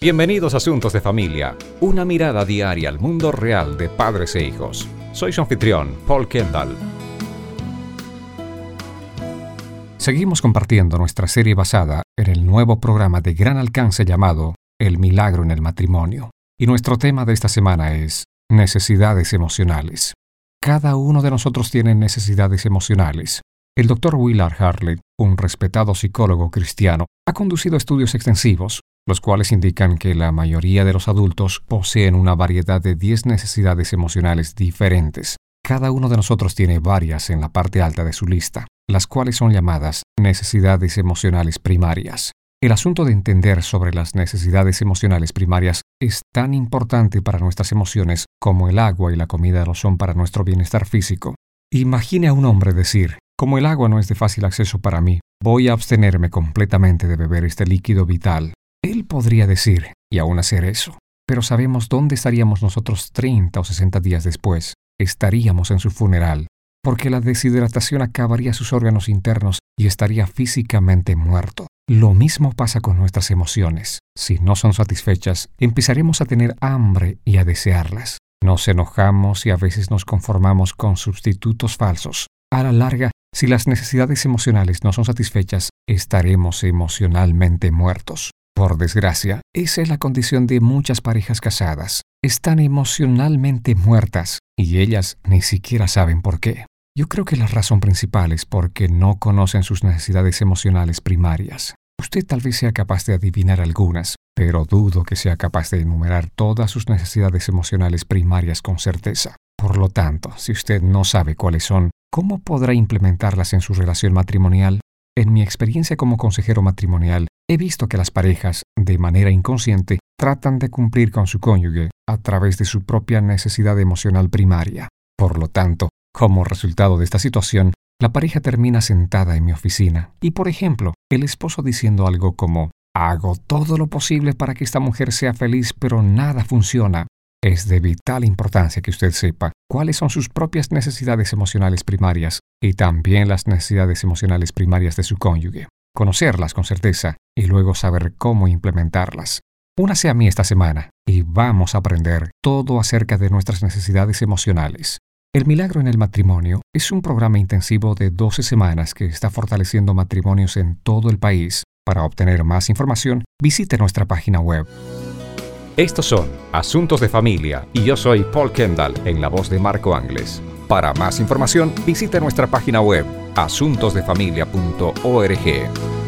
Bienvenidos a Asuntos de Familia, una mirada diaria al mundo real de padres e hijos. Soy su anfitrión, Paul Kendall. Seguimos compartiendo nuestra serie basada en el nuevo programa de gran alcance llamado El Milagro en el Matrimonio. Y nuestro tema de esta semana es necesidades emocionales. Cada uno de nosotros tiene necesidades emocionales. El Dr. Willard Hartley, un respetado psicólogo cristiano, ha conducido estudios extensivos, los cuales indican que la mayoría de los adultos poseen una variedad de 10 necesidades emocionales diferentes. Cada uno de nosotros tiene varias en la parte alta de su lista, las cuales son llamadas necesidades emocionales primarias. El asunto de entender sobre las necesidades emocionales primarias es tan importante para nuestras emociones como el agua y la comida lo son para nuestro bienestar físico. Imagine a un hombre decir: como el agua no es de fácil acceso para mí, voy a abstenerme completamente de beber este líquido vital. Él podría decir, y aún hacer eso, pero sabemos dónde estaríamos nosotros 30 o 60 días después. Estaríamos en su funeral, porque la deshidratación acabaría sus órganos internos y estaría físicamente muerto. Lo mismo pasa con nuestras emociones. Si no son satisfechas, empezaremos a tener hambre y a desearlas. Nos enojamos y a veces nos conformamos con sustitutos falsos. A la larga, si las necesidades emocionales no son satisfechas, estaremos emocionalmente muertos. Por desgracia, esa es la condición de muchas parejas casadas. Están emocionalmente muertas y ellas ni siquiera saben por qué. Yo creo que la razón principal es porque no conocen sus necesidades emocionales primarias. Usted tal vez sea capaz de adivinar algunas, pero dudo que sea capaz de enumerar todas sus necesidades emocionales primarias con certeza. Por lo tanto, si usted no sabe cuáles son, ¿cómo podrá implementarlas en su relación matrimonial? En mi experiencia como consejero matrimonial, he visto que las parejas, de manera inconsciente, tratan de cumplir con su cónyuge a través de su propia necesidad emocional primaria. Por lo tanto, como resultado de esta situación, la pareja termina sentada en mi oficina y, por ejemplo, el esposo diciendo algo como: hago todo lo posible para que esta mujer sea feliz, pero nada funciona. Es de vital importancia que usted sepa cuáles son sus propias necesidades emocionales primarias y también las necesidades emocionales primarias de su cónyuge. Conocerlas con certeza y luego saber cómo implementarlas. Únase a mí esta semana y vamos a aprender todo acerca de nuestras necesidades emocionales. El Milagro en el Matrimonio es un programa intensivo de 12 semanas que está fortaleciendo matrimonios en todo el país. Para obtener más información, visite nuestra página web. Estos son Asuntos de Familia y yo soy Paul Kendall en la voz de Marco Angles. Para más información, visite nuestra página web asuntosdefamilia.org.